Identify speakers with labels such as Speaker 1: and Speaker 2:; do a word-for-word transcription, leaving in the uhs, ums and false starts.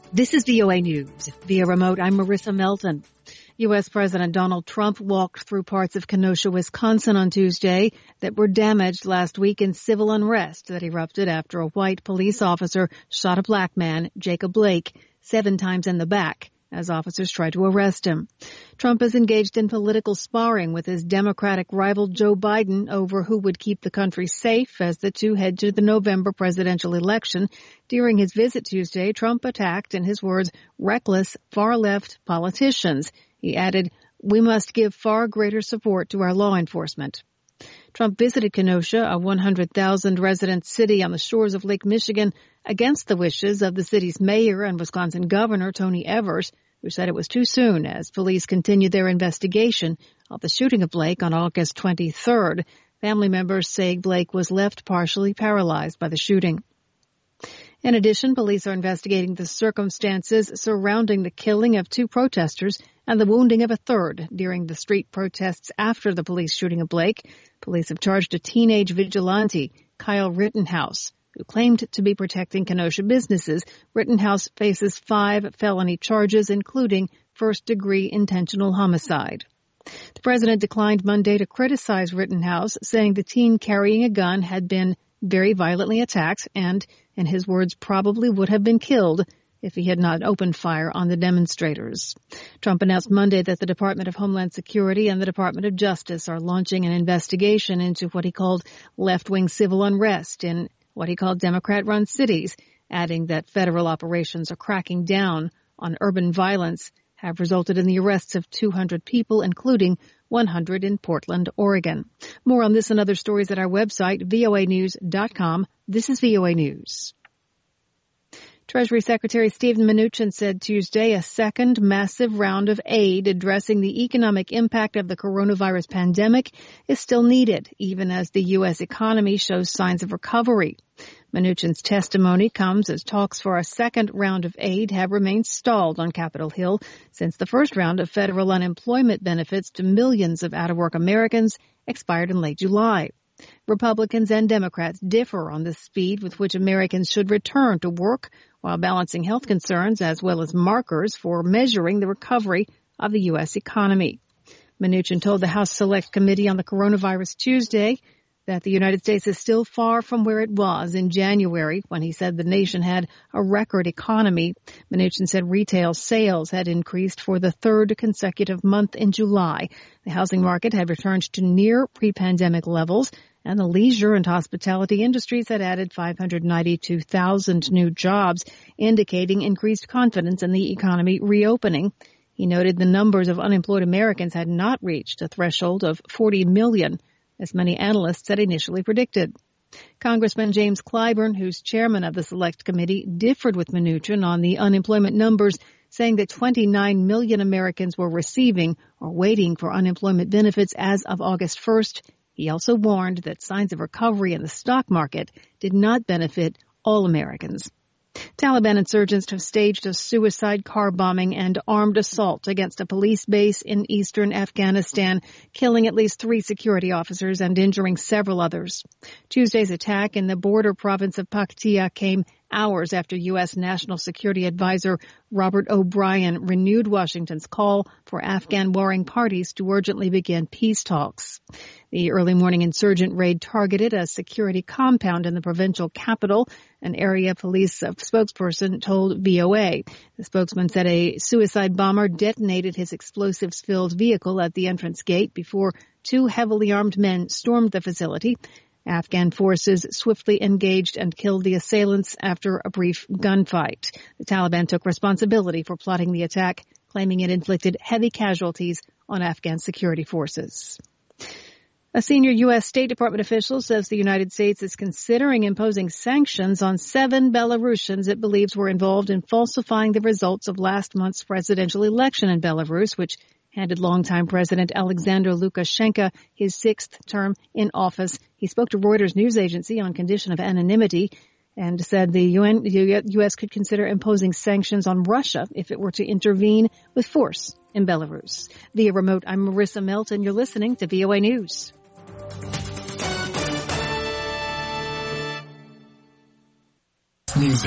Speaker 1: This is V O A News. Via remote, I'm Marissa Melton. U S. President Donald Trump walked through parts of Kenosha, Wisconsin on Tuesday that were damaged last week in civil unrest that erupted after a white police officer shot a black man, Jacob Blake, seven times in the back as officers tried to arrest him. Trump is engaged in political sparring with his Democratic rival Joe Biden over who would keep the country safe as the two head to the November presidential election. During his visit Tuesday, Trump attacked, in his words, reckless far-left politicians. He added, "We must give far greater support to our law enforcement." Trump visited Kenosha, a one hundred thousand resident city on the shores of Lake Michigan, against the wishes of the city's mayor and Wisconsin Governor Tony Evers, who said it was too soon as police continued their investigation of the shooting of Blake on August twenty-third. Family members say Blake was left partially paralyzed by the shooting. In addition, police are investigating the circumstances surrounding the killing of two protesters and the wounding of a third during the street protests after the police shooting of Blake. Police have charged a teenage vigilante, Kyle Rittenhouse, who claimed to be protecting Kenosha businesses. Rittenhouse faces five felony charges, including first-degree intentional homicide. The president declined Monday to criticize Rittenhouse, saying the teen carrying a gun had been very violently attacked and, in his words, probably would have been killed if he had not opened fire on the demonstrators. Trump announced Monday that the Department of Homeland Security and the Department of Justice are launching an investigation into what he called left-wing civil unrest in what he called Democrat-run cities, adding that federal operations are cracking down on urban violence have resulted in the arrests of two hundred people, including one hundred in Portland, Oregon. More on this and other stories at our website, V O A news dot com. This is V O A News. Treasury Secretary Steven Mnuchin said Tuesday a second massive round of aid addressing the economic impact of the coronavirus pandemic is still needed, even as the U S economy shows signs of recovery. Mnuchin's testimony comes as talks for a second round of aid have remained stalled on Capitol Hill since the first round of federal unemployment benefits to millions of out-of-work Americans expired in late July. Republicans and Democrats differ on the speed with which Americans should return to work while balancing health concerns as well as markers for measuring the recovery of the U S economy. Mnuchin told the House Select Committee on the Coronavirus Tuesday that the United States is still far from where it was in January when he said the nation had a record economy. Mnuchin said retail sales had increased for the third consecutive month in July. The housing market had returned to near pre-pandemic levels, and the leisure and hospitality industries had added five hundred ninety-two thousand new jobs, indicating increased confidence in the economy reopening. He noted the numbers of unemployed Americans had not reached a threshold of forty million, as many analysts had initially predicted. Congressman James Clyburn, who's chairman of the Select Committee, differed with Mnuchin on the unemployment numbers, saying that twenty-nine million Americans were receiving or waiting for unemployment benefits as of August first. He also warned that signs of recovery in the stock market did not benefit all Americans. Taliban insurgents have staged a suicide car bombing and armed assault against a police base in eastern Afghanistan, killing at least three security officers and injuring several others. Tuesday's attack in the border province of Paktia came hours after U S. National Security Advisor Robert O'Brien renewed Washington's call for Afghan warring parties to urgently begin peace talks. The early morning insurgent raid targeted a security compound in the provincial capital, an area police spokesperson told V O A. The spokesman said a suicide bomber detonated his explosives-filled vehicle at the entrance gate before two heavily armed men stormed the facility. Afghan forces swiftly engaged and killed the assailants after a brief gunfight. The Taliban took responsibility for plotting the attack, claiming it inflicted heavy casualties on Afghan security forces. A senior U S. State Department official says the United States is considering imposing sanctions on seven Belarusians it believes were involved in falsifying the results of last month's presidential election in Belarus, which handed longtime President Alexander Lukashenko his sixth term in office. He spoke to Reuters news agency on condition of anonymity and said the U N, U S could consider imposing sanctions on Russia if it were to intervene with force in Belarus. Via remote, I'm Marissa Melton. You're listening to V O A News.
Speaker 2: Music.